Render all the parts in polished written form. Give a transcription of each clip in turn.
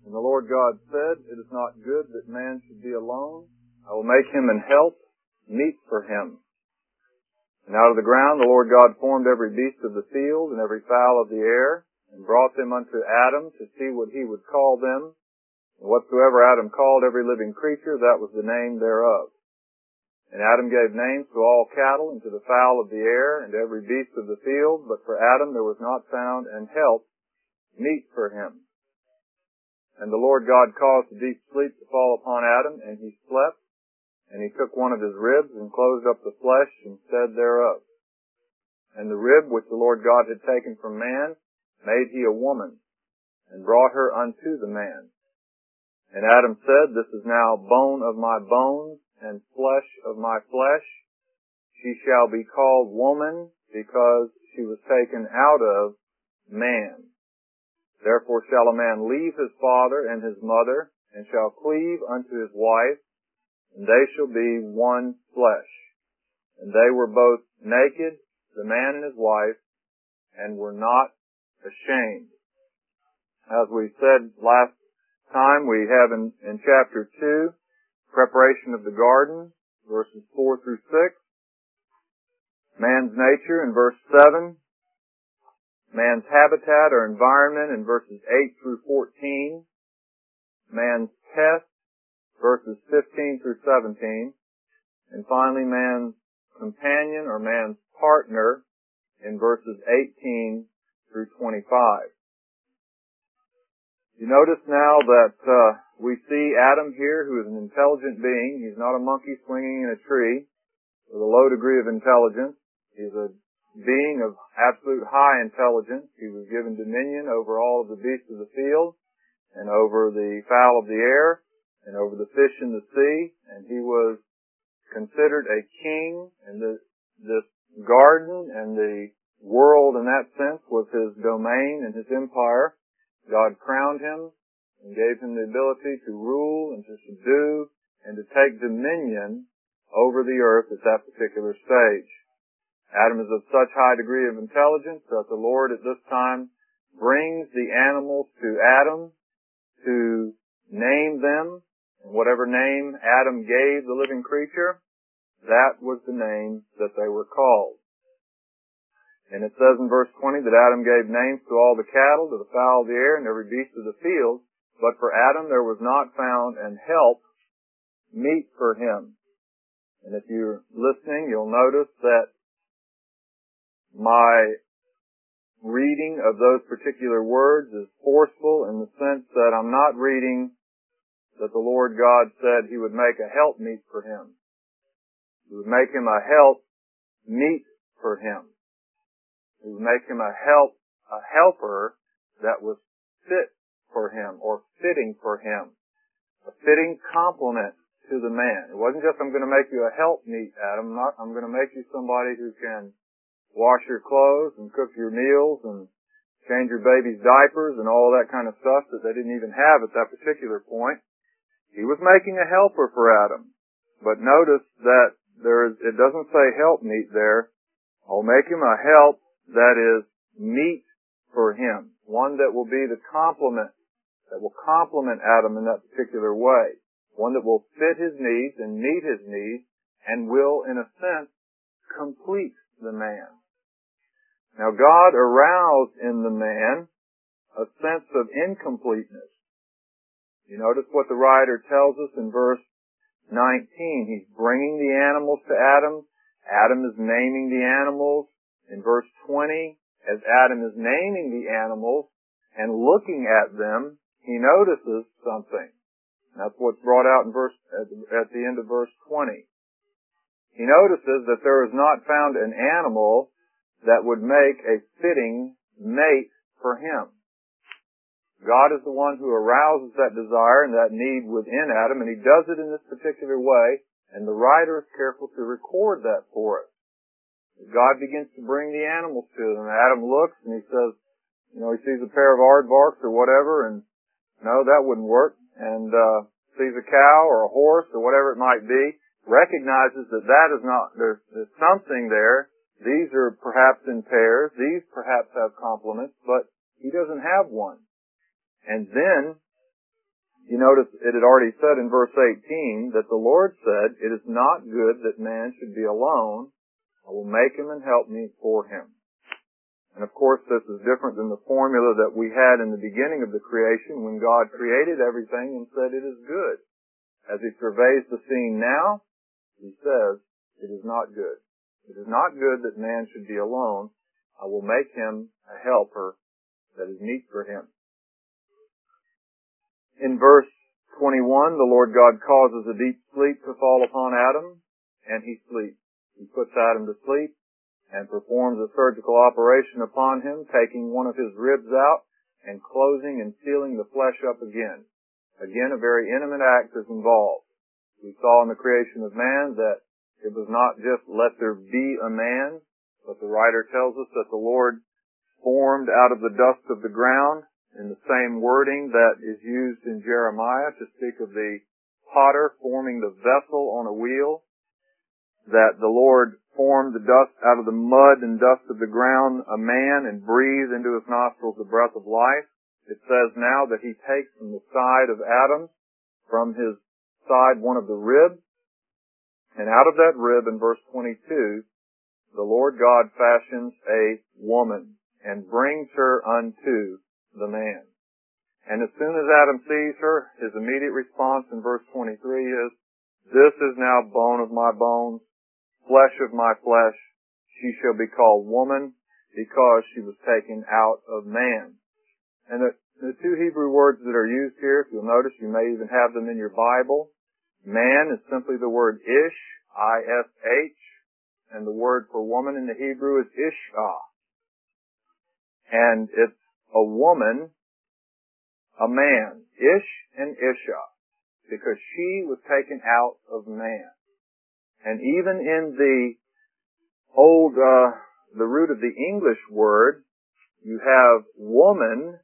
And the Lord God said, It is not good that man should be alone. I will make him an help meet for him. And out of the ground the Lord God formed every beast of the field and every fowl of the air, and brought them unto Adam to see what he would call them. And whatsoever Adam called every living creature, that was the name thereof. And Adam gave names to all cattle, and to the fowl of the air, and to every beast of the field. But for Adam there was not found an help meet for him. And the Lord God caused a deep sleep to fall upon Adam, and he slept. And he took one of his ribs, and closed up the flesh, and said thereof. And the rib which the Lord God had taken from man, made he a woman, and brought her unto the man. And Adam said, This is now bone of my bones, and flesh of my flesh. She shall be called woman, because she was taken out of man. Therefore shall a man leave his father and his mother, and shall cleave unto his wife, and they shall be one flesh. And they were both naked, the man and his wife, and were not ashamed. As we said last time, we have in chapter 2, preparation of the garden, verses 4 through 6. Man's nature in verse 7. Man's habitat or environment in verses 8 through 14. Man's test, verses 15 through 17. And finally, man's companion or man's partner in verses 18 through 25. You notice now that we see Adam here, who is an intelligent being. He's not a monkey swinging in a tree with a low degree of intelligence. He's a being of absolute high intelligence. He was given dominion over all of the beasts of the field, and over the fowl of the air, and over the fish in the sea, and he was considered a king, and this garden and the world in that sense was his domain and his empire. God crowned him and gave him the ability to rule and to subdue and to take dominion over the earth at that particular stage. Adam is of such high degree of intelligence that the Lord at this time brings the animals to Adam to name them, and whatever name Adam gave the living creature, that was the name that they were called. And it says in verse 20 that Adam gave names to all the cattle, to the fowl of the air, and every beast of the field. But for Adam there was not found an help meet for him. And if you're listening, you'll notice that my reading of those particular words is forceful in the sense that I'm not reading that the Lord God said He would make a help meet for him. He would make him a help meet for him. He would make him a helper that was fit for him, or fitting for him. A fitting complement to the man. It wasn't just, I'm going to make you a helpmeet, Adam. I'm going to make you somebody who can wash your clothes and cook your meals and change your baby's diapers and all that kind of stuff that they didn't even have at that particular point. He was making a helper for Adam. But notice that it doesn't say helpmeet there. I'll make him a help that is meet for him. One that will be the complement, that will complement Adam in that particular way. One that will fit his needs and meet his needs and will, in a sense, complete the man. Now God aroused in the man a sense of incompleteness. You notice what the writer tells us in verse 19. He's bringing the animals to Adam. Adam is naming the animals. In verse 20, as Adam is naming the animals and looking at them, he notices something. And that's what's brought out in at the end of verse 20. He notices that there is not found an animal that would make a fitting mate for him. God is the one who arouses that desire and that need within Adam, and He does it in this particular way, and the writer is careful to record that for us. God begins to bring the animals to them. Adam looks and he says, he sees a pair of aardvarks or whatever, and no, that wouldn't work, and sees a cow or a horse or whatever it might be, recognizes that is not, there's something there. These are perhaps in pairs. These perhaps have complements, but he doesn't have one. And then You notice it had already said in verse 18 that the Lord said, "It is not good that man should be alone. I will make him and help me for him." And of course, this is different than the formula that we had in the beginning of the creation when God created everything and said it is good. As he surveys the scene now, he says, "It is not good. It is not good that man should be alone. I will make him a helper that is meet for him." In verse 21, the Lord God causes a deep sleep to fall upon Adam, and he sleeps. He puts Adam to sleep and performs a surgical operation upon him, taking one of his ribs out and closing and sealing the flesh up again. Again, a very intimate act is involved. We saw in the creation of man that it was not just let there be a man, but the writer tells us that the Lord formed out of the dust of the ground, in the same wording that is used in Jeremiah to speak of the potter forming the vessel on a wheel, that the Lord formed the dust out of the mud and dust of the ground a man and breathed into his nostrils the breath of life. It says now that he takes from the side of Adam, from his side, one of the ribs, and out of that rib, in verse 22, the Lord God fashions a woman and brings her unto the man. And as soon as Adam sees her, his immediate response in verse 23 is, "This is now bone of my bones, flesh of my flesh. She shall be called woman, because she was taken out of man." And the two Hebrew words that are used here, if you'll notice, you may even have them in your Bible. Man is simply the word ish, I-S-H, and the word for woman in the Hebrew is ishah. And it's a woman, a man, ish and isha, because she was taken out of man. And even in the the root of the English word, you have woman,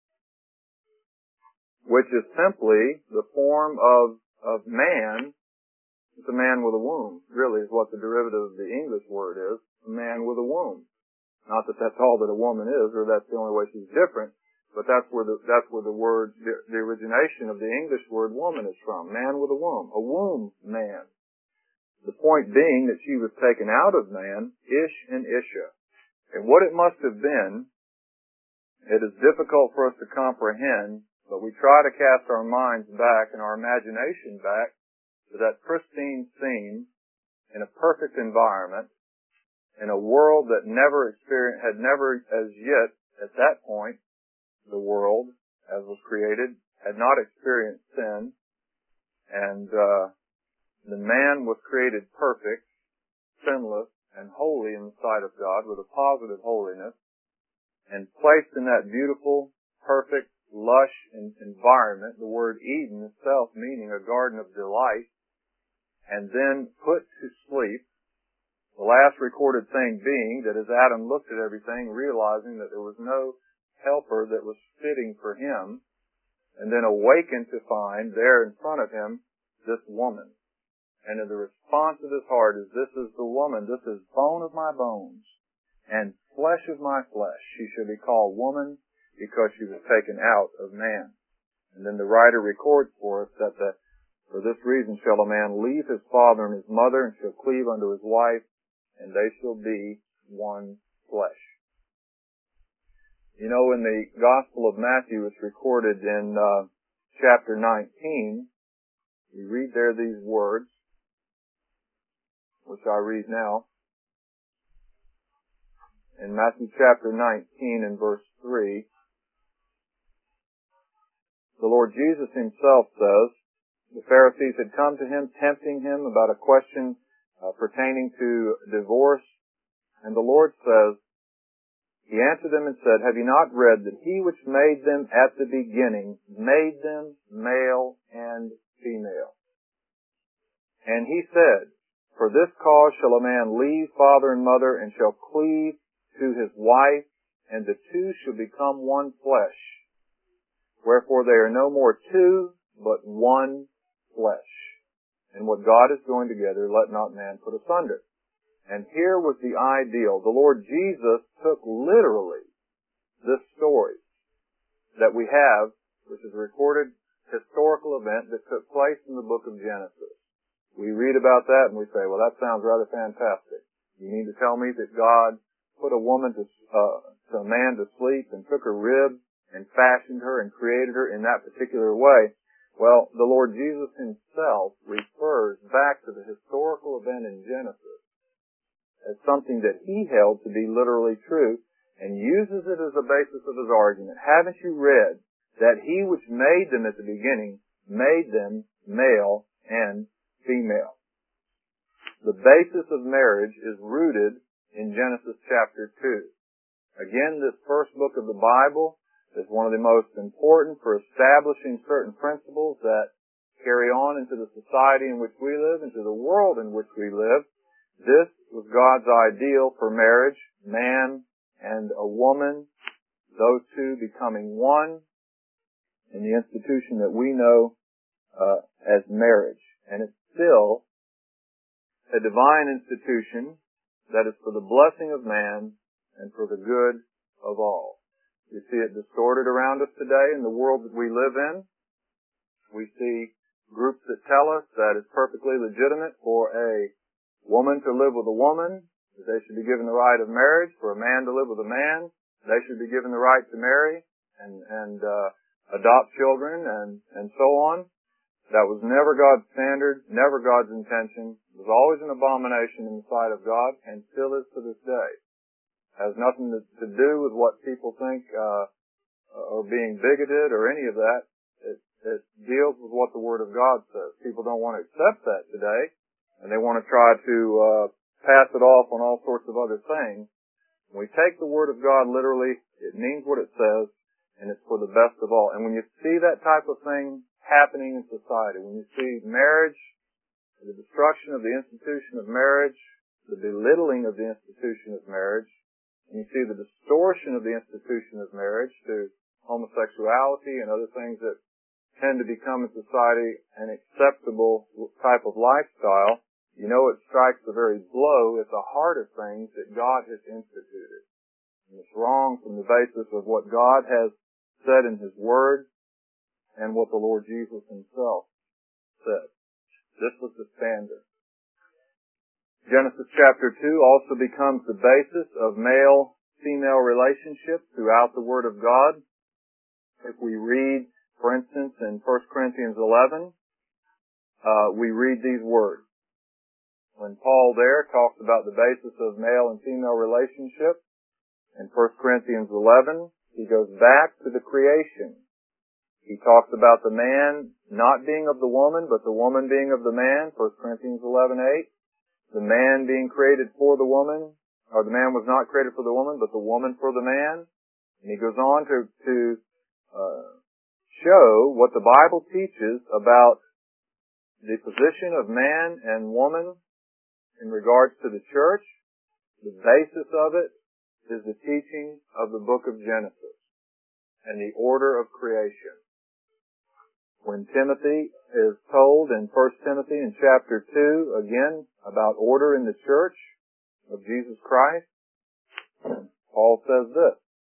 which is simply the form of man. It's a man with a womb, really, is what the derivative of the English word is, a man with a womb. Not that that's all that a woman is, or that's the only way she's different, but that's where the word, the origination of the English word woman is from. Man with a womb man. The point being that she was taken out of man, ish and isha. And what it must have been, it is difficult for us to comprehend, but we try to cast our minds back and our imagination back to that pristine scene in a perfect environment, in a world that had never as yet, at that point, the world, as was created, had not experienced sin, and the man was created perfect, sinless, and holy in the sight of God, with a positive holiness, and placed in that beautiful, perfect, lush environment, the word Eden itself meaning a garden of delight, and then put to sleep. The last recorded thing being that as Adam looked at everything, realizing that there was no helper that was fitting for him, and then awakened to find there in front of him this woman. And the response of his heart is, "This is the woman, this is bone of my bones, and flesh of my flesh. She shall be called woman, because she was taken out of man." And then the writer records for us that for this reason shall a man leave his father and his mother, and shall cleave unto his wife, and they shall be one flesh. You know, in the Gospel of Matthew, it's recorded in chapter 19, we read there these words, which I read now. In Matthew chapter 19 and verse 3, the Lord Jesus himself says, the Pharisees had come to him, tempting him about a question pertaining to divorce. And the Lord says, he answered them and said, "Have you not read that he which made them at the beginning made them male and female? And he said, For this cause shall a man leave father and mother, and shall cleave to his wife, and the two shall become one flesh. Wherefore they are no more two, but one flesh. And what God has joined together, let not man put asunder." And here was the ideal. The Lord Jesus took literally this story that we have, which is recorded historical event that took place in the book of Genesis. We read about that and we say, well, that sounds rather fantastic. You mean to tell me that God put a man to sleep and took her rib and fashioned her and created her in that particular way? Well, the Lord Jesus himself refers back to the historical event in Genesis as something that he held to be literally true and uses it as a basis of his argument. Haven't you read that he which made them at the beginning made them male and female? The basis of marriage is rooted in Genesis chapter 2. Again, this first book of the Bible is one of the most important for establishing certain principles that carry on into the society in which we live, into the world in which we live. This was God's ideal for marriage, man and a woman, those two becoming one in the institution that we know as marriage. And it's still a divine institution that is for the blessing of man and for the good of all. We see it distorted around us today in the world that we live in. We see groups that tell us that it's perfectly legitimate for a woman to live with a woman, that they should be given the right of marriage, for a man to live with a man, they should be given the right to marry and adopt children and so on. That was never God's standard, never God's intention. It was always an abomination in the sight of God and still is to this day. It has nothing to do with what people think or being bigoted or any of that. It deals with what the Word of God says. People don't want to accept that today, and they want to try to pass it off on all sorts of other things. When we take the Word of God literally, it means what it says, and it's for the best of all. And when you see that type of thing happening in society, when you see marriage, the destruction of the institution of marriage, the belittling of the institution of marriage, and you see the distortion of the institution of marriage to homosexuality and other things that tend to become in society an acceptable type of lifestyle, you know it strikes a very blow at the heart of things that God has instituted. And it's wrong from the basis of what God has said in His Word and what the Lord Jesus Himself said. This was the standard. Genesis chapter 2 also becomes the basis of male-female relationships throughout the Word of God. If we read, for instance, in 1 Corinthians 11, we read these words. When Paul there talks about the basis of male and female relationship, in 1 Corinthians 11, he goes back to the creation. He talks about the man not being of the woman, but the woman being of the man, 1 Corinthians 11:8. The man being created for the woman, or the man was not created for the woman, but the woman for the man. And he goes on to show what the Bible teaches about the position of man and woman in regards to the church. The basis of it is the teaching of the book of Genesis and the order of creation. When Timothy is told in 1 Timothy in chapter 2, again, about order in the church of Jesus Christ, Paul says this.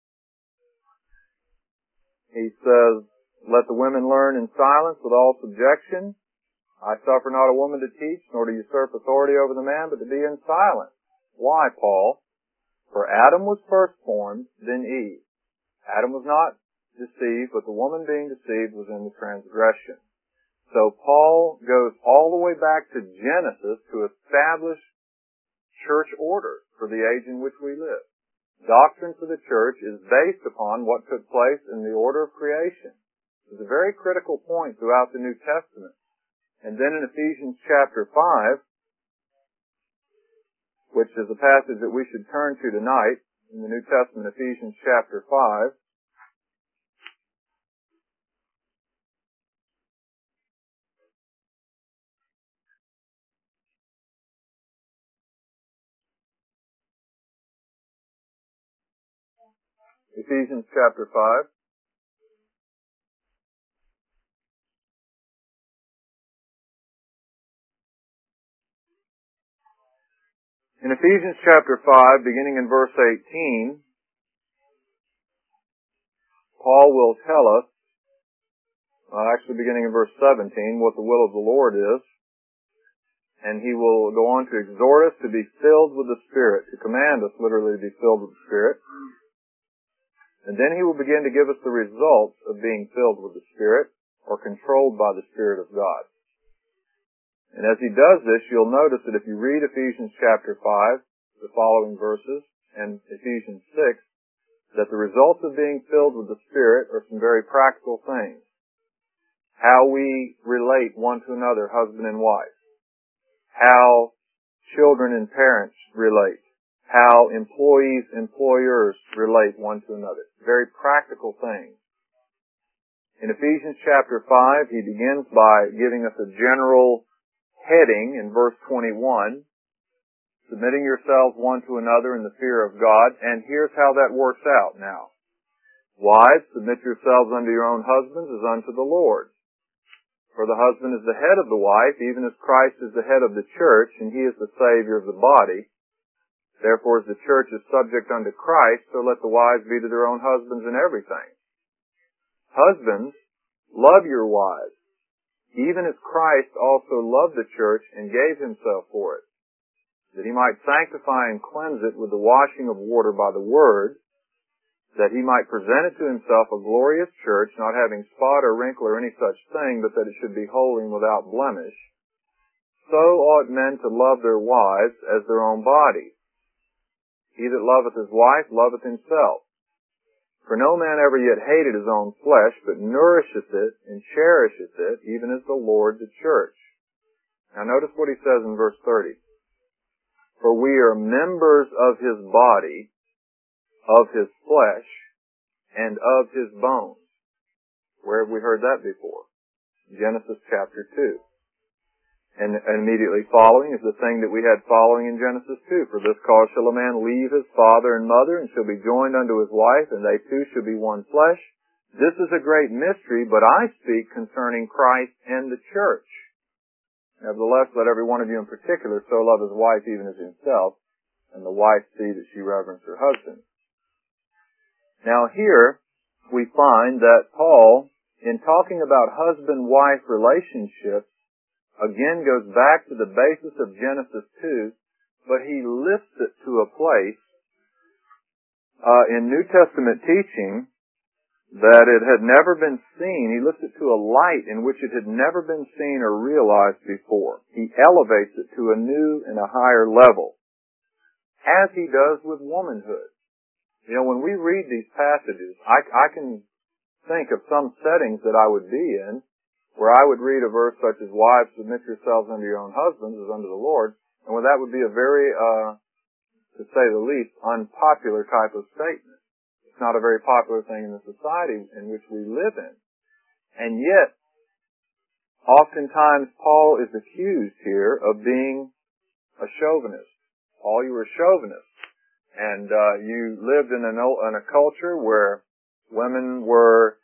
He says, let the women learn in silence with all subjection. I suffer not a woman to teach, nor to usurp authority over the man, but to be in silence. Why, Paul? For Adam was first formed, then Eve. Adam was not deceived, but the woman being deceived was in the transgression. So Paul goes all the way back to Genesis to establish church order for the age in which we live. Doctrine for the church is based upon what took place in the order of creation. It's a very critical point throughout the New Testament. And then in Ephesians chapter 5, which is a passage that we should turn to tonight in the New Testament, Ephesians chapter 5, Ephesians chapter 5. In Ephesians chapter 5, beginning in verse 18, Paul will tell us actually beginning in verse 17, what the will of the Lord is. And he will go on to exhort us to be filled with the Spirit, to command us literally to be filled with the Spirit. And then he will begin to give us the results of being filled with the Spirit, or controlled by the Spirit of God. And as he does this, you'll notice that if you read Ephesians chapter 5, the following verses, and Ephesians 6, that the results of being filled with the Spirit are some very practical things. How we relate one to another, husband and wife. How children and parents relate. How employees, employers relate one to another. Very practical things. In Ephesians chapter 5, he begins by giving us a general heading in verse 21, submitting yourselves one to another in the fear of God, and here's how that works out now. Wives, submit yourselves unto your own husbands as unto the Lord. For the husband is the head of the wife, even as Christ is the head of the church, and he is the Savior of the body. Therefore, as the church is subject unto Christ, so let the wives be to their own husbands in everything. Husbands, love your wives, even as Christ also loved the church and gave himself for it, that he might sanctify and cleanse it with the washing of water by the word, that he might present it to himself a glorious church, not having spot or wrinkle or any such thing, but that it should be holy and without blemish. So ought men to love their wives as their own bodies. He that loveth his wife loveth himself. For no man ever yet hated his own flesh, but nourisheth it and cherisheth it, even as the Lord the church. Now notice what he says in verse 30. For we are members of his body, of his flesh, and of his bones. Where have we heard that before? Genesis chapter 2. And immediately following is the thing that we had following in Genesis 2. For this cause shall a man leave his father and mother, and shall be joined unto his wife, and they two shall be one flesh. This is a great mystery, but I speak concerning Christ and the church. Nevertheless, let every one of you in particular so love his wife even as himself, and the wife see that she reverence her husband. Now here, we find that Paul, in talking about husband-wife relationships, again goes back to the basis of Genesis 2, but he lifts it to a place in New Testament teaching that it had never been seen. He lifts it to a light in which it had never been seen or realized before. He elevates it to a new and a higher level, as he does with womanhood. You know, when we read these passages, I can think of some settings that I would be in where I would read a verse such as, wives, submit yourselves unto your own husbands as unto the Lord, and where that would be a very, to say the least, unpopular type of statement. It's not a very popular thing in the society in which we live in. And yet, oftentimes Paul is accused here of being a chauvinist. Paul, you were a chauvinist. And you lived in a culture where women were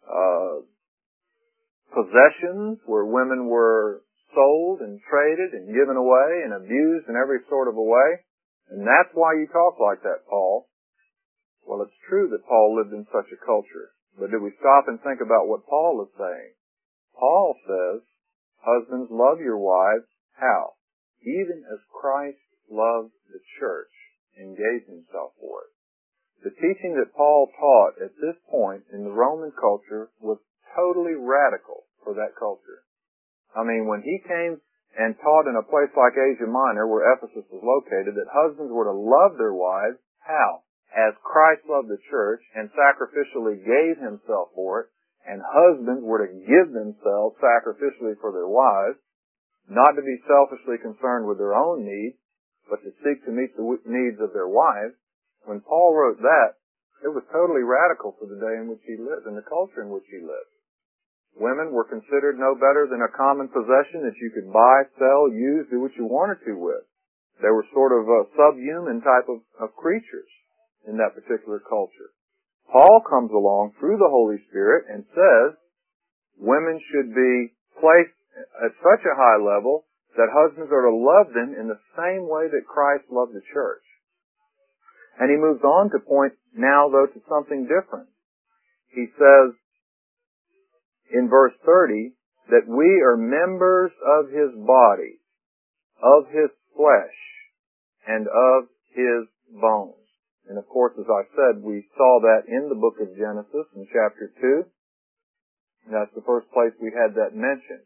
possessions, where women were sold and traded and given away and abused in every sort of a way. And that's why you talk like that, Paul. Well, it's true that Paul lived in such a culture. But did we stop and think about what Paul is saying? Paul says, husbands, love your wives. How? Even as Christ loved the church and gave himself for it. The teaching that Paul taught at this point in the Roman culture was totally radical for that culture. I mean, when he came and taught in a place like Asia Minor, where Ephesus was located, that husbands were to love their wives, how? As Christ loved the church and sacrificially gave himself for it, and husbands were to give themselves sacrificially for their wives, not to be selfishly concerned with their own needs, but to seek to meet the needs of their wives. When Paul wrote that, it was totally radical for the day in which he lived, and the culture in which he lived. Women were considered no better than a common possession that you could buy, sell, use, do what you wanted to with. They were sort of a subhuman type of creatures in that particular culture. Paul comes along through the Holy Spirit and says women should be placed at such a high level that husbands are to love them in the same way that Christ loved the church. And he moves on to point now, though, to something different. He says, in verse 30 that we are members of His body, of His flesh, and of His bones. And of course, as I said, we saw that in the book of Genesis in chapter 2. And that's the first place we had that mentioned.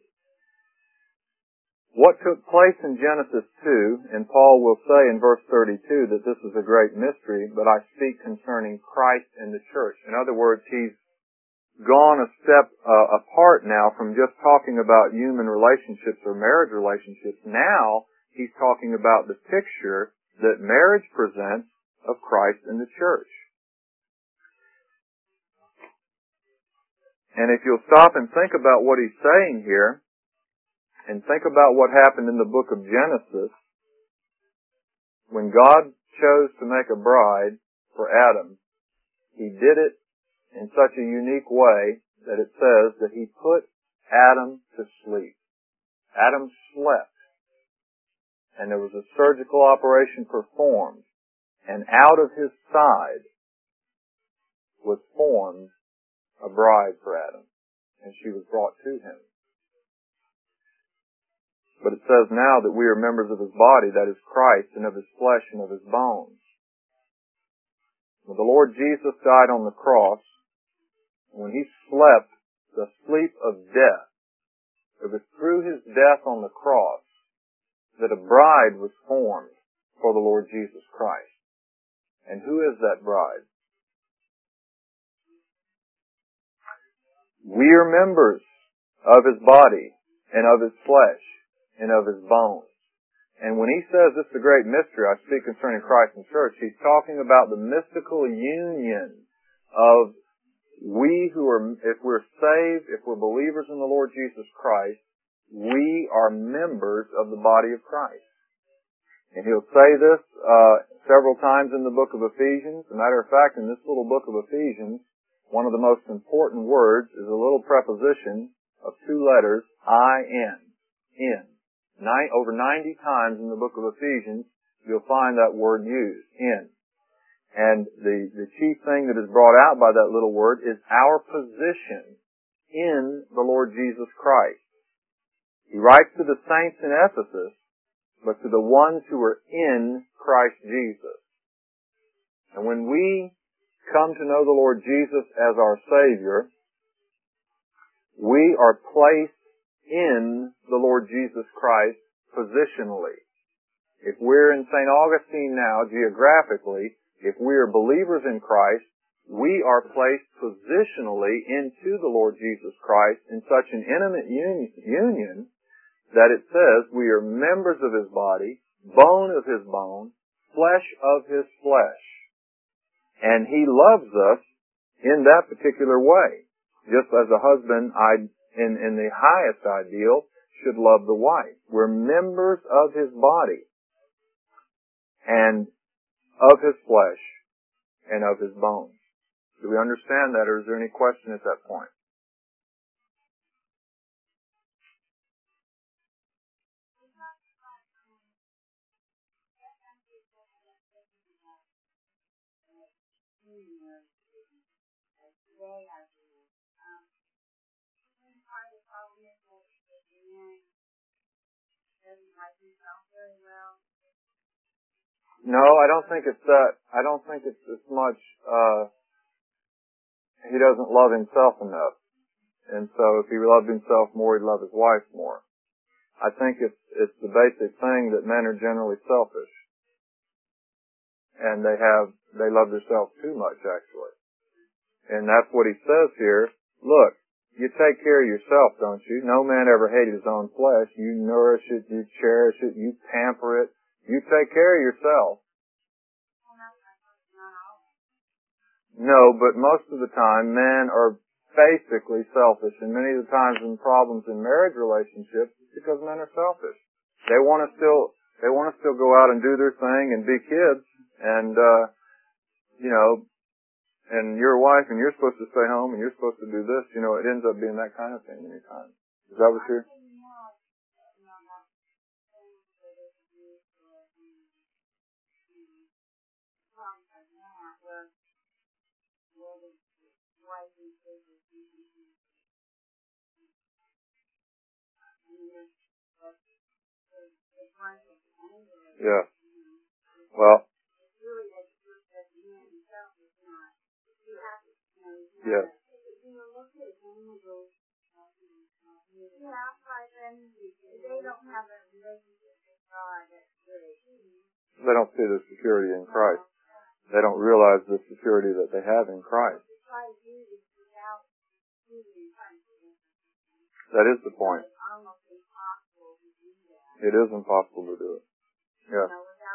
What took place in Genesis 2, and Paul will say in verse 32 that this is a great mystery, but I speak concerning Christ and the church. In other words, he's gone a step apart now from just talking about human relationships or marriage relationships. Now he's talking about the picture that marriage presents of Christ and the church. And if you'll stop and think about what he's saying here, and think about what happened in the book of Genesis, when God chose to make a bride for Adam, He did it in such a unique way that it says that He put Adam to sleep. Adam slept, and there was a surgical operation performed, and out of his side was formed a bride for Adam, and she was brought to him. But it says now that we are members of His body, that is Christ, and of His flesh and of His bones. When the Lord Jesus died on the cross, when He slept the sleep of death, it was through His death on the cross that a bride was formed for the Lord Jesus Christ. And who is that bride? We are members of His body and of His flesh and of His bones. And when he says this is a great mystery, I speak concerning Christ and church, he's talking about the mystical union of we who are, if we're saved, if we're believers in the Lord Jesus Christ, we are members of the body of Christ. And he'll say this several times in the book of Ephesians. As a matter of fact, in this little book of Ephesians, one of the most important words is a little preposition of two letters, I-N, in. Over 90 times in the book of Ephesians, you'll find that word used, in. And the chief thing that is brought out by that little word is our position in the Lord Jesus Christ. He writes to the saints in Ephesus, but to the ones who are in Christ Jesus. And when we come to know the Lord Jesus as our Savior, we are placed in the Lord Jesus Christ positionally. If we're in St. Augustine now, geographically, if we are believers in Christ, we are placed positionally into the Lord Jesus Christ in such an intimate union that it says we are members of His body, bone of His bone, flesh of His flesh. And He loves us in that particular way. Just as a husband, in the highest ideal, should love the wife. We're members of His body and of His flesh and of His bones. Do we understand that, or is there any question at that point? No, I don't think it's that. I don't think it's as much, he doesn't love himself enough. And so if he loved himself more, he'd love his wife more. I think it's the basic thing that men are generally selfish. And they love themselves too much, actually. And that's what he says here. Look, you take care of yourself, don't you? No man ever hated his own flesh. You nourish it, you cherish it, you pamper it. You take care of yourself. No, but most of the time, men are basically selfish. And many of the times in problems in marriage relationships, it's because men are selfish. They want to still go out and do their thing and be kids. And, and you're a wife and you're supposed to stay home and you're supposed to do this. It ends up being that kind of thing many times. Is that what you're? Yeah. Well, yes. They don't see the security in Christ. They don't realize the security that they have in Christ. That is the point. It is impossible to do it. Yeah.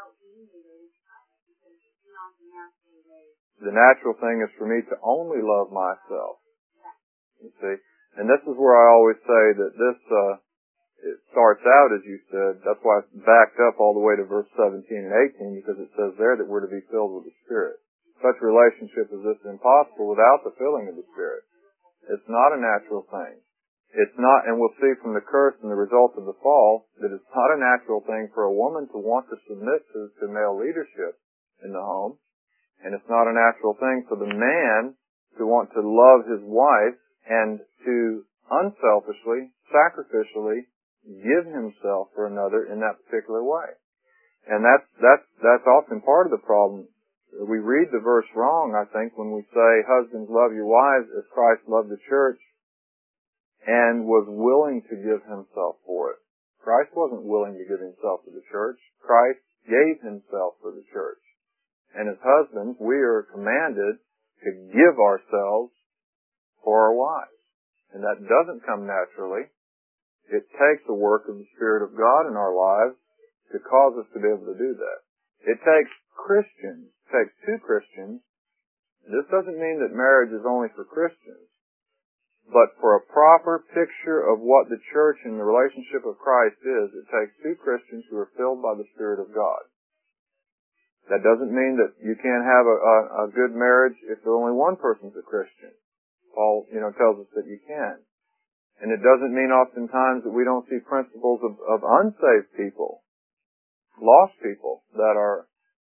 The natural thing is for me to only love myself. You see? And this is where I always say that this, it starts out, as you said, that's why it's backed up all the way to verse 17 and 18, because it says there that we're to be filled with the Spirit. Such relationship is this impossible without the filling of the Spirit. It's not a natural thing. It's not, and we'll see from the curse and the result of the fall, that it's not a natural thing for a woman to want to submit to male leadership in the home. And it's not a natural thing for the man to want to love his wife and to unselfishly, sacrificially give himself for another in that particular way. And that's often part of the problem. We read the verse wrong, I think, when we say, husbands, love your wives as Christ loved the church and was willing to give himself for it. Christ wasn't willing to give himself for the church. Christ gave himself for the church. And as husbands, we are commanded to give ourselves for our wives. And that doesn't come naturally. It takes the work of the Spirit of God in our lives to cause us to be able to do that. It takes Christians, it takes two Christians. This doesn't mean that marriage is only for Christians, but for a proper picture of what the church and the relationship of Christ is, it takes two Christians who are filled by the Spirit of God. That doesn't mean that you can't have a good marriage if only one person's a Christian. Paul, tells us that you can. And it doesn't mean oftentimes that we don't see principles of unsaved people, lost people that are,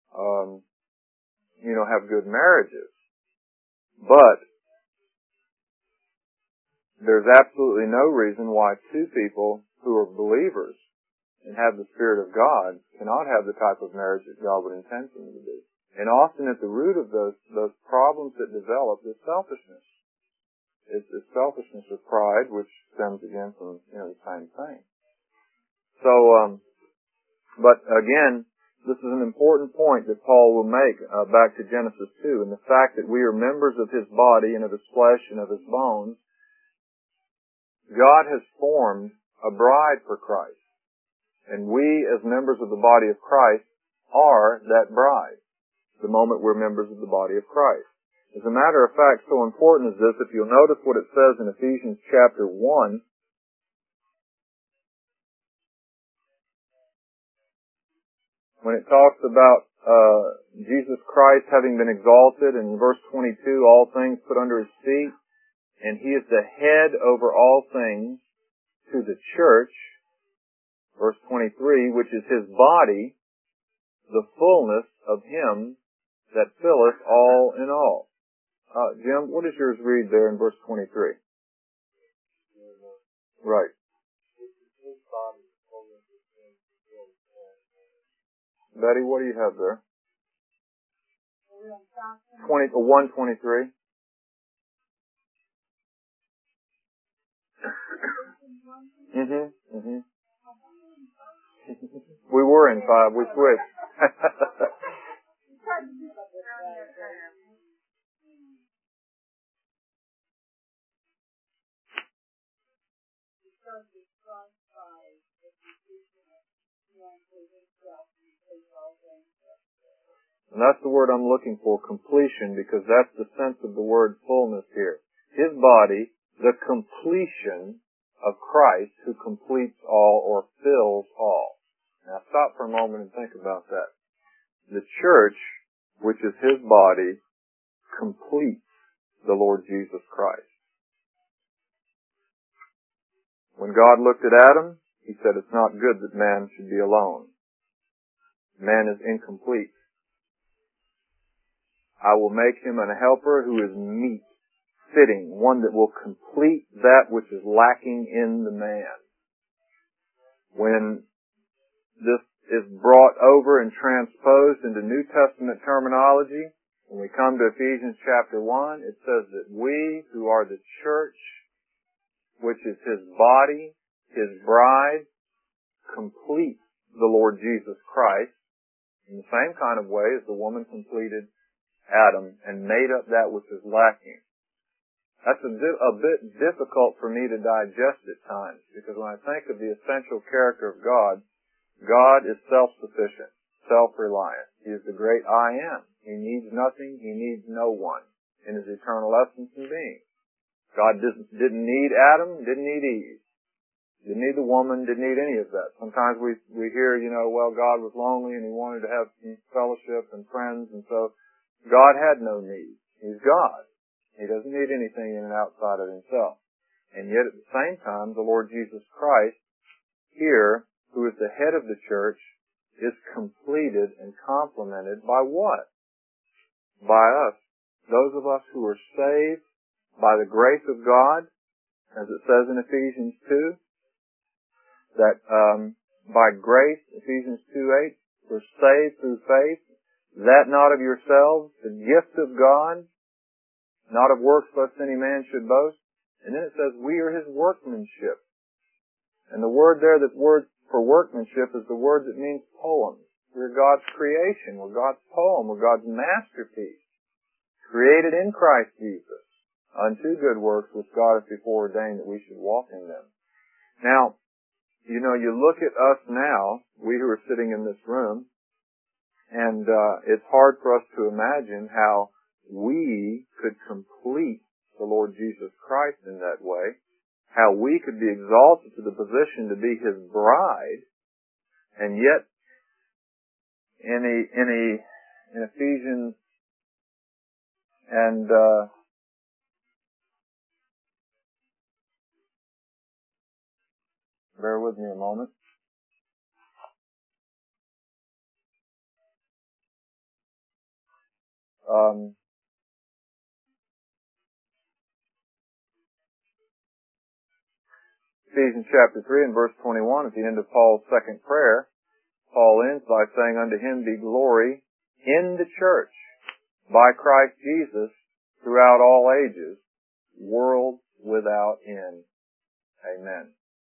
have good marriages. But there's absolutely no reason why two people who are believers and have the Spirit of God cannot have the type of marriage that God would intend for them to be. And often at the root of those problems that develop is selfishness. It's the selfishness of pride, which stems again from, the same thing. So, but again, this is an important point that Paul will make back to Genesis 2, and the fact that we are members of his body and of his flesh and of his bones. God has formed a bride for Christ. And we, as members of the body of Christ, are that bride the moment we're members of the body of Christ. As a matter of fact, so important is this, if you'll notice what it says in Ephesians chapter 1, when it talks about Jesus Christ having been exalted, in verse 22, all things put under his feet, and he is the head over all things to the church, verse 23, which is his body, the fullness of him that filleth all in all. Jim, what does yours read there in verse 23? Right. Betty, what do you have there? 123. We were in 5. We switched. And that's the word I'm looking for, completion, because that's the sense of the word fullness here. His body, the completion of Christ who completes all or fills all. Now stop for a moment and think about that. The church, which is his body, completes the Lord Jesus Christ. When God looked at Adam, he said it's not good that man should be alone. Man is incomplete. I will make him a helper who is meet, fitting, one that will complete that which is lacking in the man. When this is brought over and transposed into New Testament terminology, when we come to Ephesians chapter 1, it says that we who are the church, which is His body, His bride, complete the Lord Jesus Christ in the same kind of way as the woman completed Adam and made up that which is lacking. That's a bit difficult for me to digest at times, because when I think of the essential character of God, God is self-sufficient, self-reliant. He is the great I am. He needs nothing. He needs no one in His eternal essence and being. God didn't need Adam, didn't need Eve. Didn't need the woman, didn't need any of that. Sometimes we hear, well, God was lonely and He wanted to have some fellowship and friends, and so God had no need. He's God. He doesn't need anything in and outside of Himself. And yet at the same time, the Lord Jesus Christ here, who is the head of the church, is completed and complemented by what? By us. Those of us who are saved by the grace of God, as it says in Ephesians 2, that by grace, Ephesians 2:8, we're saved through faith, that not of yourselves, the gift of God, not of works lest any man should boast. And then it says we are His workmanship. And the word there, that word for workmanship, is the word that means poem. We're God's creation. We're God's poem. We're God's masterpiece. Created in Christ Jesus unto good works which God has before ordained that we should walk in them. Now, you look at us now, we who are sitting in this room, and it's hard for us to imagine how we could complete the Lord Jesus Christ in that way, how we could be exalted to the position to be His bride, and yet in Ephesians and bear with me a moment. Ephesians chapter 3 and verse 21, at the end of Paul's second prayer, Paul ends by saying, unto Him be glory in the church by Christ Jesus throughout all ages, world without end. Amen.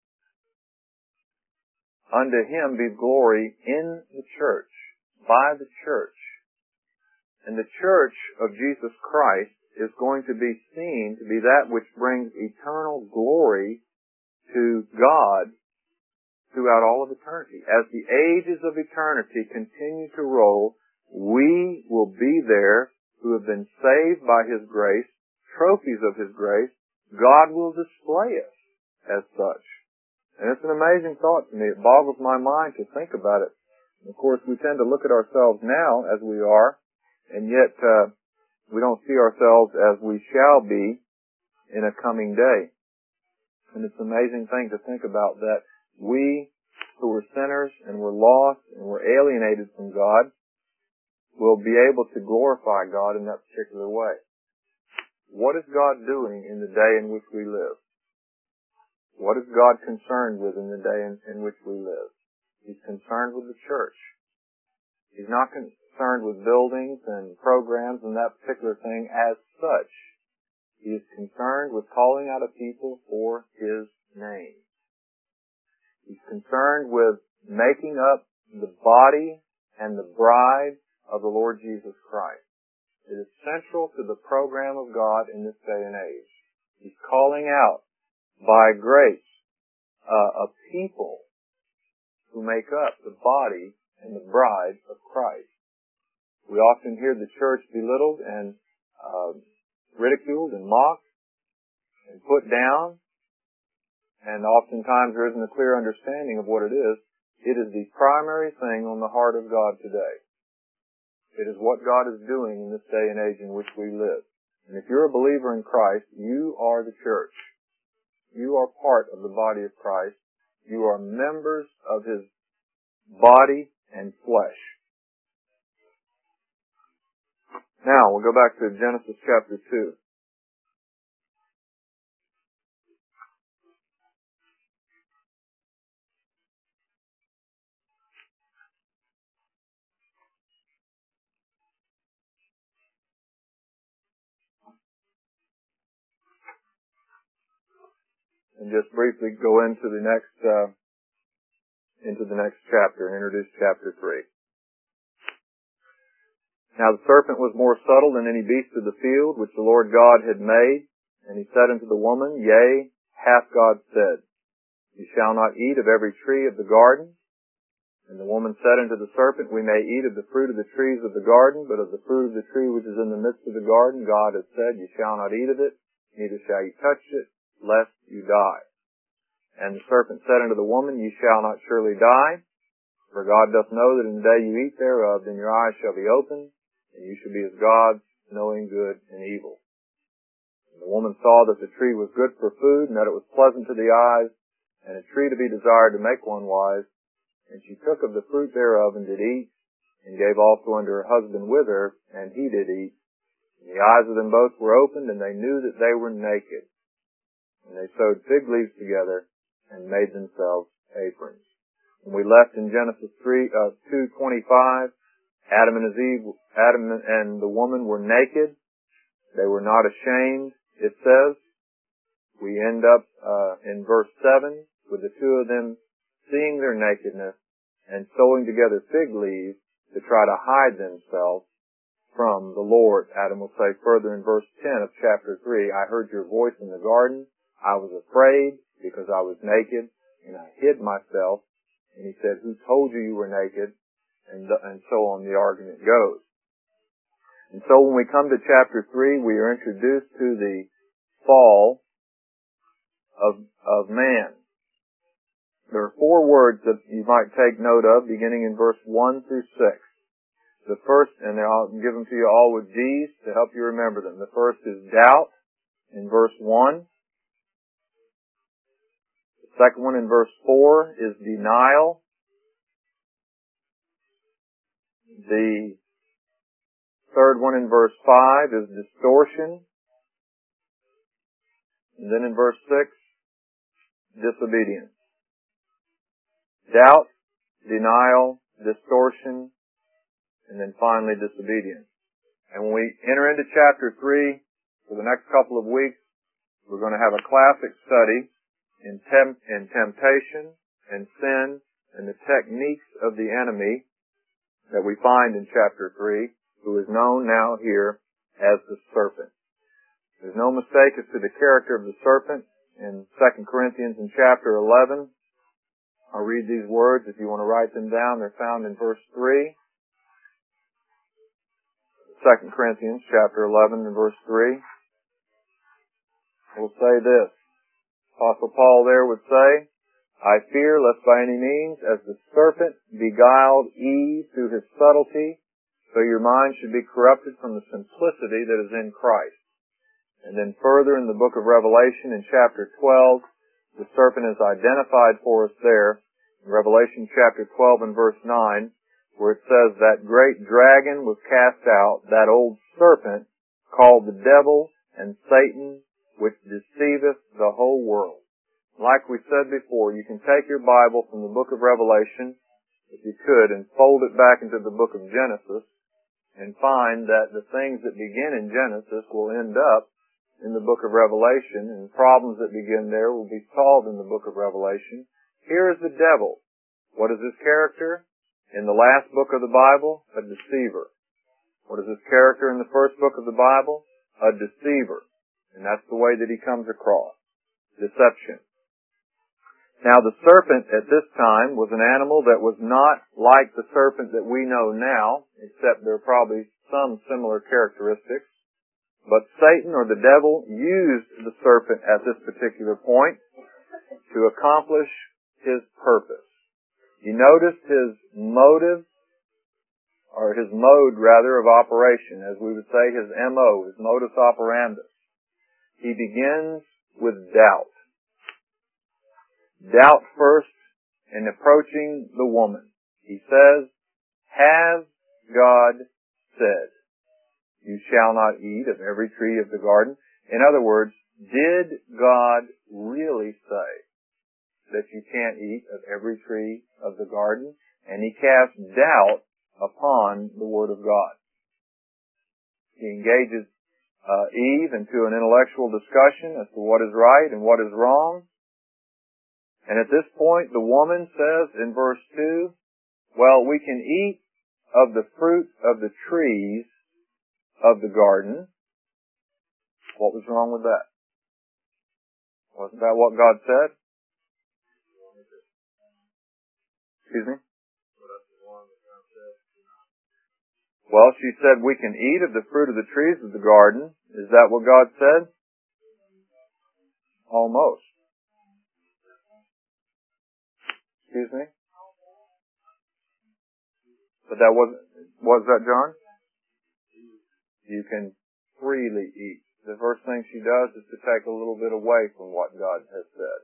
Unto Him be glory in the church, by the church. And the church of Jesus Christ is going to be seen to be that which brings eternal glory to God throughout all of eternity. As the ages of eternity continue to roll, we will be there who have been saved by His grace, trophies of His grace. God will display us as such. And it's an amazing thought to me. It boggles my mind to think about it. And of course, we tend to look at ourselves now as we are, and yet we don't see ourselves as we shall be in a coming day. And it's an amazing thing to think about, that we who were sinners and were lost and were alienated from God will be able to glorify God in that particular way. What is God doing in the day in which we live? What is God concerned with in the day in which we live? He's concerned with the church. He's not concerned with buildings and programs and that particular thing as such. He is concerned with calling out a people for His name. He's concerned with making up the body and the bride of the Lord Jesus Christ. It is central to the program of God in this day and age. He's calling out by grace a people who make up the body and the bride of Christ. We often hear the church belittled and ridiculed and mocked and put down, and oftentimes there isn't a clear understanding of what it is. It is the primary thing on the heart of God today. It is what God is doing in this day and age in which we live. And if you're a believer in Christ, you are the church. You are part of the body of Christ. You are members of His body and flesh. Now, we'll go back to Genesis chapter 2. and just briefly go into the next chapter and introduce chapter 3. Now the serpent was more subtle than any beast of the field which the Lord God had made, and he said unto the woman, Yea, hath God said, You shall not eat of every tree of the garden. And the woman said unto the serpent, We may eat of the fruit of the trees of the garden, but of the fruit of the tree which is in the midst of the garden, God hath said, You shall not eat of it, neither shall you touch it, lest you die. And the serpent said unto the woman, You shall not surely die, for God doth know that in the day you eat thereof, then your eyes shall be opened, and you shall be as gods, knowing good and evil. And the woman saw that the tree was good for food, and that it was pleasant to the eyes, and a tree to be desired to make one wise. And she took of the fruit thereof, and did eat, and gave also unto her husband with her, and he did eat. And the eyes of them both were opened, and they knew that they were naked. And they sewed fig leaves together, and made themselves aprons. When we left in Genesis 2:25, Adam and the woman were naked. They were not ashamed, it says. We end up in verse 7 with the two of them seeing their nakedness and sewing together fig leaves to try to hide themselves from the Lord. Adam will say further in verse 10 of chapter 3, I heard your voice in the garden. I was afraid because I was naked, and I hid myself. And he said, Who told you you were naked? And so on the argument goes. And so when we come to chapter 3, we are introduced to the fall of man. There are 4 words that you might take note of, beginning in verse 1 through 6. The first, and I'll give them to you all with D's to help you remember them. The first is doubt in verse 1. The second one in verse 4 is denial. The third one in verse 5 is distortion. And then in verse 6, disobedience. Doubt, denial, distortion, and then finally disobedience. And when we enter into chapter 3, for the next couple of weeks, we're going to have a classic study in temptation and sin and the techniques of the enemy that we find in chapter 3, who is known now here as the serpent. There's no mistake as to the character of the serpent. In 2 Corinthians in chapter 11, I'll read these words if you want to write them down. They're found in verse 3. 2 Corinthians chapter 11 and verse 3. We'll say this. Apostle Paul there would say, I fear lest by any means, as the serpent beguiled Eve through his subtlety, so your mind should be corrupted from the simplicity that is in Christ. And then further in the book of Revelation in chapter 12, the serpent is identified for us there in Revelation chapter 12 and verse 9, where it says that great dragon was cast out, that old serpent called the devil and Satan, which deceiveth the whole world. Like we said before, you can take your Bible from the book of Revelation, if you could, and fold it back into the book of Genesis, and find that the things that begin in Genesis will end up in the book of Revelation, and problems that begin there will be solved in the book of Revelation. Here is the devil. What is his character? In the last book of the Bible, a deceiver. What is his character in the first book of the Bible? A deceiver. And that's the way that he comes across. Deception. Now the serpent at this time was an animal that was not like the serpent that we know now, except there are probably some similar characteristics. But Satan, or the devil, used the serpent at this particular point to accomplish his purpose. You noticed his motive, or his mode rather, of operation, as we would say his MO, his modus operandus. He begins with doubt. Doubt first in approaching the woman. He says, Has God said, You shall not eat of every tree of the garden? In other words, did God really say that you can't eat of every tree of the garden? And he cast doubt upon the Word of God. He engages Eve into an intellectual discussion as to what is right and what is wrong. And at this point, the woman says in verse 2, well, we can eat of the fruit of the trees of the garden. What was wrong with that? Wasn't that what God said? Excuse me? Well, she said we can eat of the fruit of the trees of the garden. Is that what God said? Almost. Excuse me? But that was that John? You can freely eat. The first thing she does is to take a little bit away from what God has said.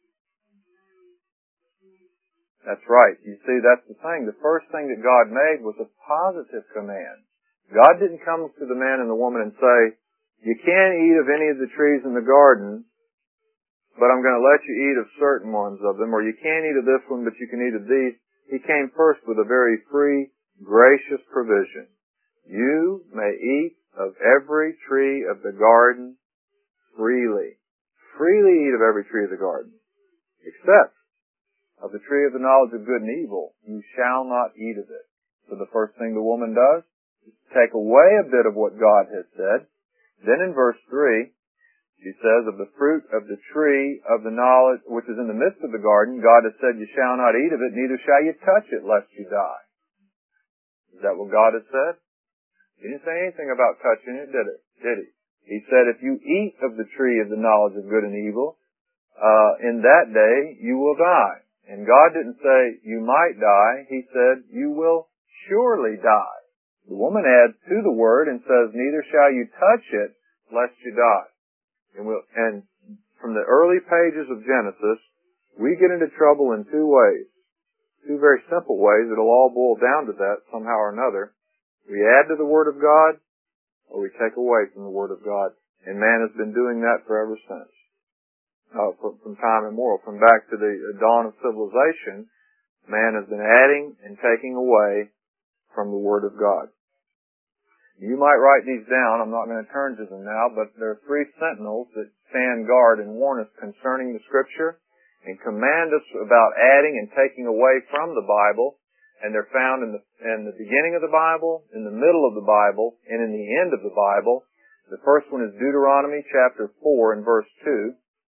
That's right. You see, that's the thing. The first thing that God made was a positive command. God didn't come to the man and the woman and say, you can't eat of any of the trees in the garden, but I'm going to let you eat of certain ones of them, or you can't eat of this one, but you can eat of these. He came first with a very free, gracious provision. You may eat of every tree of the garden freely. Freely eat of every tree of the garden, except of the tree of the knowledge of good and evil. You shall not eat of it. So the first thing the woman does is take away a bit of what God has said. Then in verse 3, she says, of the fruit of the tree of the knowledge, which is in the midst of the garden, God has said, you shall not eat of it, neither shall you touch it, lest you die. Is that what God has said? He didn't say anything about touching it, did he? He said, if you eat of the tree of the knowledge of good and evil, in that day you will die. And God didn't say, you might die. He said, you will surely die. The woman adds to the word and says, neither shall you touch it, lest you die. And from the early pages of Genesis, we get into trouble in two ways. Two very simple ways. It'll all boil down to that somehow or another. We add to the Word of God, or we take away from the Word of God. And man has been doing that forever since. From time immemorial. From back to the dawn of civilization, man has been adding and taking away from the Word of God. You might write these down. I'm not going to turn to them now, but there are 3 sentinels that stand guard and warn us concerning the Scripture and command us about adding and taking away from the Bible. And they're found in the beginning of the Bible, in the middle of the Bible, and in the end of the Bible. The first one is Deuteronomy chapter 4 and verse 2.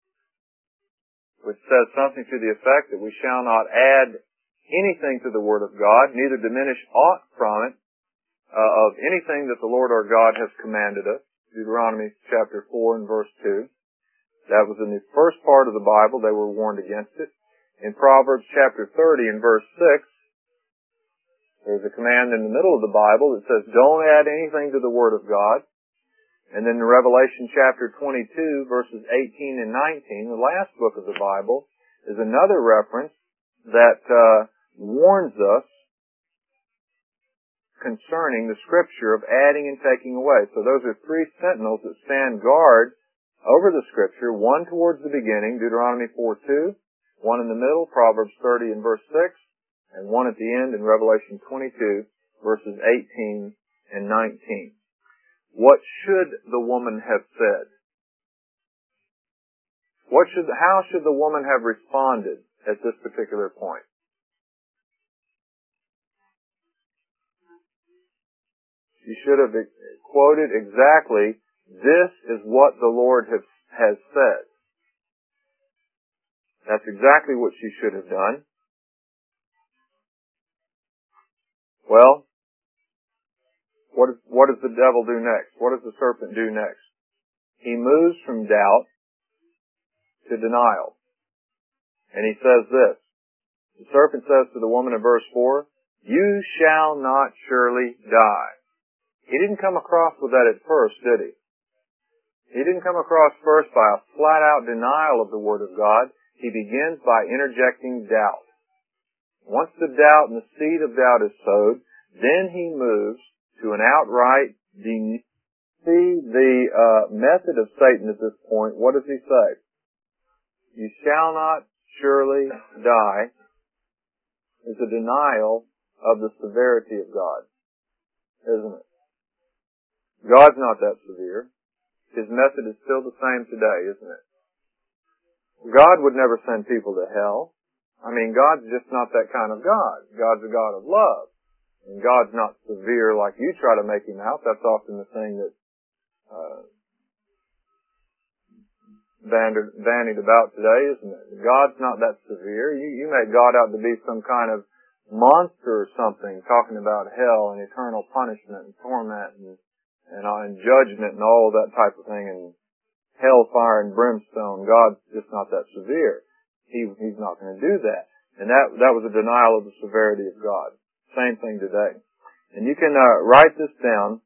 Which says something to the effect that we shall not add anything to the Word of God, neither diminish aught from it, of anything that the Lord our God has commanded us. Deuteronomy chapter 4 and verse 2. That was in the first part of the Bible. They were warned against it. In Proverbs chapter 30 and verse 6, there's a command in the middle of the Bible that says, don't add anything to the Word of God. And then in Revelation chapter 22, verses 18 and 19, the last book of the Bible, is another reference that warns us concerning the Scripture of adding and taking away. So those are 3 sentinels that stand guard over the Scripture, one towards the beginning, Deuteronomy 4:2, one in the middle, Proverbs 30 and verse 6, and one at the end in Revelation 22, verses 18 and 19. What should the woman have said? How should the woman have responded at this particular point? She should have quoted exactly, this is what the Lord has said. That's exactly what she should have done. Well, what does the devil do next? What does the serpent do next? He moves from doubt to denial. And he says this. The serpent says to the woman in verse 4, you shall not surely die. He didn't come across with that at first, did he? He didn't come across first by a flat-out denial of the Word of God. He begins by interjecting doubt. Once the doubt and the seed of doubt is sowed, then he moves to an outright denial. See the method of Satan at this point. What does he say? You shall not surely die is a denial of the severity of God, isn't it? God's not that severe. His method is still the same today, isn't it? God would never send people to hell. I mean, God's just not that kind of God. God's a God of love. And God's not severe like you try to make Him out. That's often the thing that bandied about today, isn't it? God's not that severe. You make God out to be some kind of monster or something, talking about hell and eternal punishment and torment and judgment and all of that type of thing and hellfire and brimstone. God's just not that severe. He's not going to do that. And that was a denial of the severity of God. Same thing today. And you can write this down,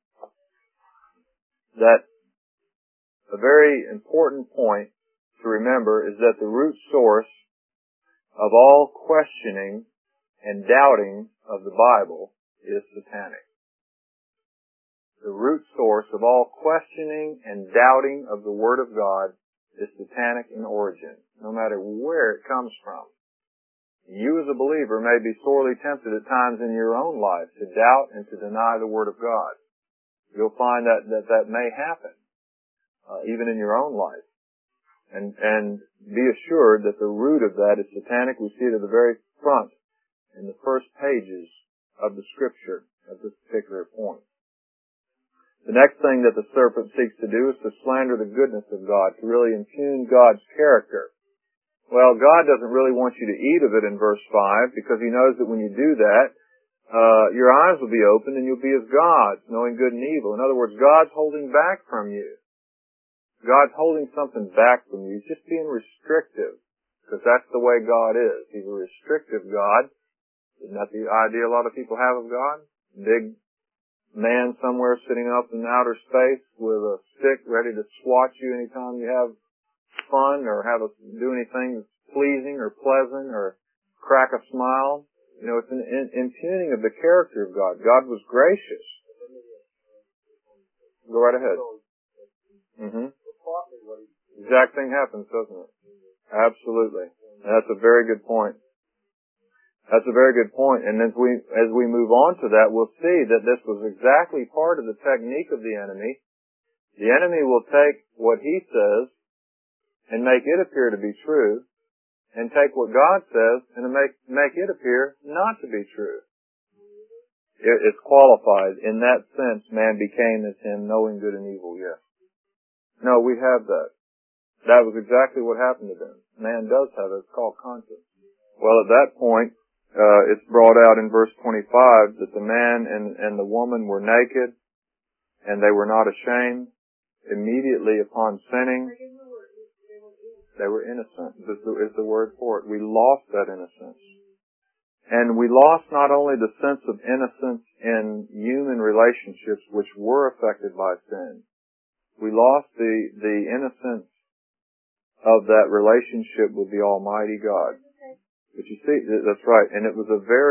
that a very important point to remember is that the root source of all questioning and doubting of the Bible is satanic. The root source of all questioning and doubting of the Word of God is satanic in origin, no matter where it comes from. You as a believer may be sorely tempted at times in your own life to doubt and to deny the Word of God. You'll find that may happen, even in your own life. And be assured that the root of that is satanic. We see it at the very front, in the first pages of the Scripture at this particular point. The next thing that the serpent seeks to do is to slander the goodness of God, to really impugn God's character. Well, God doesn't really want you to eat of it in verse 5, because He knows that when you do that, your eyes will be opened and you'll be as gods, knowing good and evil. In other words, God's holding back from you. God's holding something back from you. He's just being restrictive, because that's the way God is. He's a restrictive God. Isn't that the idea a lot of people have of God? Big man somewhere sitting up in outer space with a stick ready to swat you anytime you have fun or do anything that's pleasing or pleasant or crack a smile. You know, it's an impugning of the character of God. God was gracious. Go right ahead. Exact thing happens, doesn't it? Absolutely. That's a very good point. That's a very good point. And as we move on to that, we'll see that this was exactly part of the technique of the enemy. The enemy will take what he says and make it appear to be true, and take what God says and make it appear not to be true. It's qualified. In that sense, man became as him, knowing good and evil, yes. No, we have that. That was exactly what happened to them. Man does have it. It's called conscience. Well, at that point, it's brought out in verse 25 that the man and the woman were naked and they were not ashamed. Immediately upon sinning, they were innocent, is the word for it. We lost that innocence. And we lost not only the sense of innocence in human relationships which were affected by sin, we lost the innocence of that relationship with the Almighty God. But you see, that's right. And it was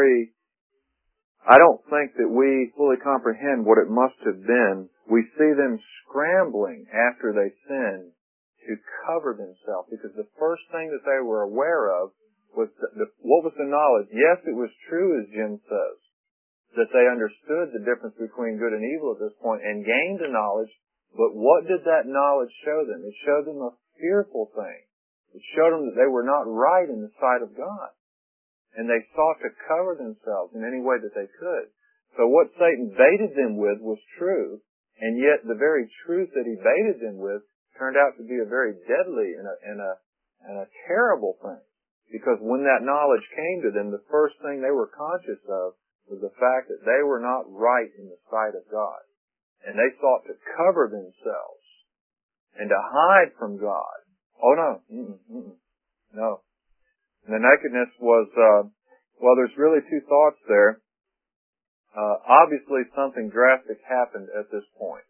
I don't think that we fully comprehend what it must have been. We see them scrambling after they sinned to cover themselves, because the first thing that they were aware of was what was the knowledge? Yes, it was true, as Jim says, that they understood the difference between good and evil at this point and gained the knowledge. But what did that knowledge show them? It showed them a fearful thing. It showed them that they were not right in the sight of God. And they sought to cover themselves in any way that they could. So what Satan baited them with was true, and yet the very truth that he baited them with turned out to be a very deadly and a terrible thing. Because when that knowledge came to them, the first thing they were conscious of was the fact that they were not right in the sight of God. And they sought to cover themselves and to hide from God. Oh no. No. And the nakedness was, there's really two thoughts there. Obviously something drastic happened at this point.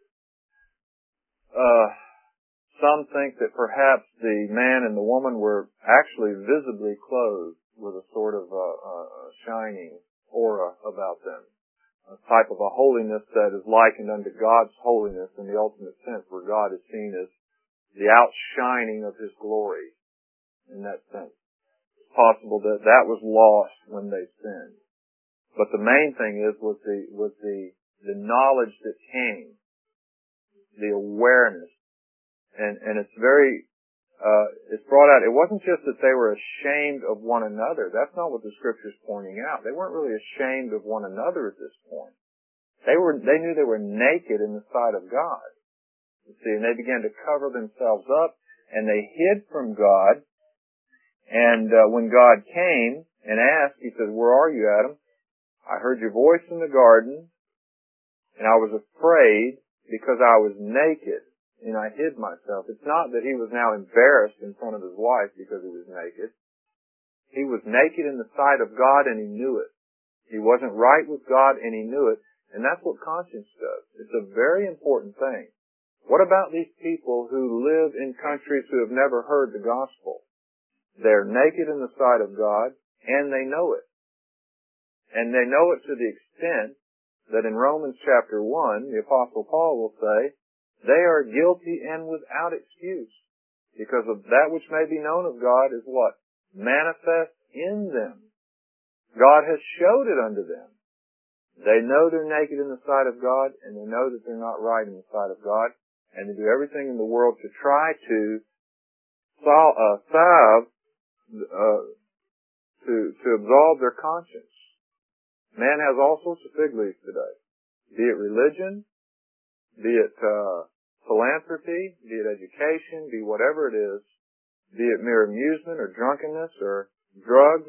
Some think that perhaps the man and the woman were actually visibly clothed with a sort of shining aura about them. A type of a holiness that is likened unto God's holiness in the ultimate sense, where God is seen as the outshining of His glory in that sense. It's possible that that was lost when they sinned. But the main thing was the knowledge that came, the awareness. And it's very it's brought out, it wasn't just that they were ashamed of one another. That's not what the Scripture's pointing out. They weren't really ashamed of one another at this point. They knew they were naked in the sight of God. You see, and they began to cover themselves up, and they hid from God. And when God came and asked, He said, "Where are you, Adam? I heard your voice in the garden, and I was afraid because I was naked, and I hid myself." It's not that he was now embarrassed in front of his wife because he was naked. He was naked in the sight of God, and he knew it. He wasn't right with God, and he knew it. And that's what conscience does. It's a very important thing. What about these people who live in countries who have never heard the gospel? They're naked in the sight of God, and they know it. And they know it to the extent that in Romans chapter 1, the Apostle Paul will say, they are guilty and without excuse, because of that which may be known of God is what? Manifest in them. God has showed it unto them. They know they're naked in the sight of God, and they know that they're not right in the sight of God, and they do everything in the world to try to to absolve their conscience. Man has all sorts of fig leaves today. Be it religion, be it philanthropy, be it education, be whatever it is, be it mere amusement or drunkenness or drugs.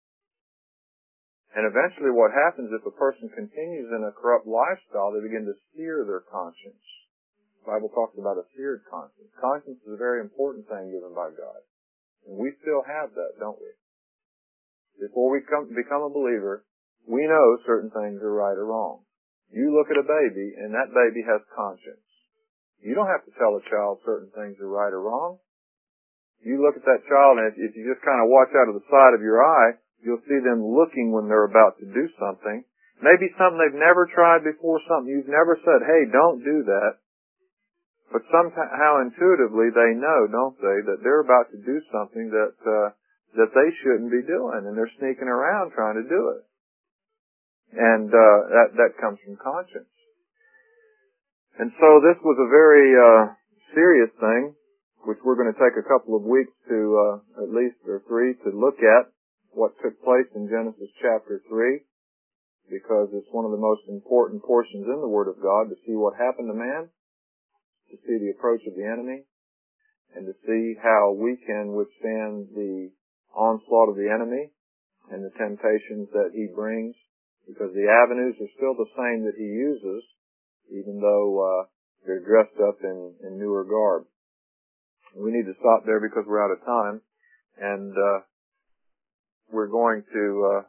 And eventually what happens if a person continues in a corrupt lifestyle, they begin to sear their conscience. The Bible talks about a seared conscience. Conscience is a very important thing given by God. And we still have that, don't we? Before we become a believer, we know certain things are right or wrong. You look at a baby, and that baby has conscience. You don't have to tell a child certain things are right or wrong. You look at that child, and if you just kind of watch out of the side of your eye, you'll see them looking when they're about to do something. Maybe something they've never tried before, something you've never said, "Hey, don't do that." But somehow intuitively they know, don't they, that they're about to do something that they shouldn't be doing, and they're sneaking around trying to do it. And that comes from conscience. And so this was a very serious thing, which we're going to take a couple of weeks to at least, or 3, to look at what took place in Genesis chapter 3, because it's one of the most important portions in the Word of God, to see what happened to man, to see the approach of the enemy, and to see how we can withstand the onslaught of the enemy and the temptations that he brings, because the avenues are still the same that he uses, even though they're dressed up in newer garb. We need to stop there because we're out of time, and we're going to